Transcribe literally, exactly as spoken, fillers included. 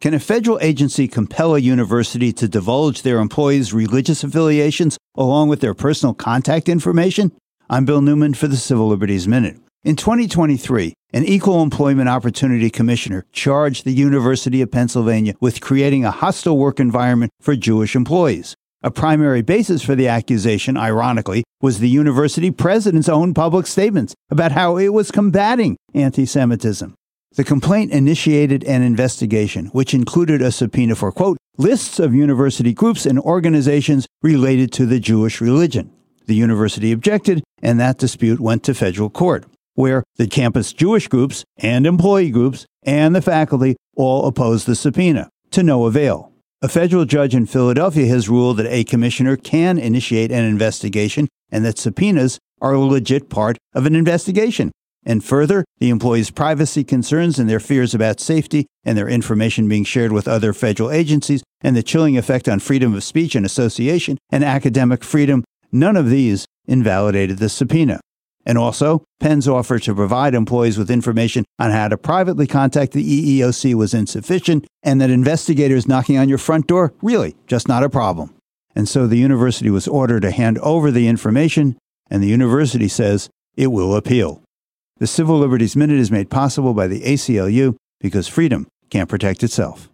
Can a federal agency compel a university to divulge their employees' religious affiliations along with their personal contact information? I'm Bill Newman for the Civil Liberties Minute. In twenty twenty-three, an Equal Employment Opportunity Commissioner charged the University of Pennsylvania with creating a hostile work environment for Jewish employees. A primary basis for the accusation, ironically, was the university president's own public statements about how it was combating anti-Semitism. The complaint initiated an investigation, which included a subpoena for, quote, lists of university groups and organizations related to the Jewish religion. The university objected, and that dispute went to federal court, where the campus Jewish groups and employee groups and the faculty all opposed the subpoena, to no avail. A federal judge in Philadelphia has ruled that a commissioner can initiate an investigation and that subpoenas are a legit part of an investigation. And further, the employees' privacy concerns and their fears about safety and their information being shared with other federal agencies and the chilling effect on freedom of speech and association and academic freedom, none of these invalidated the subpoena. And also, Penn's offer to provide employees with information on how to privately contact the E E O C was insufficient, and that investigators knocking on your front door, really, just not a problem. And so the university was ordered to hand over the information, and the university says it will appeal. The Civil Liberties Minute is made possible by the A C L U because freedom can't protect itself.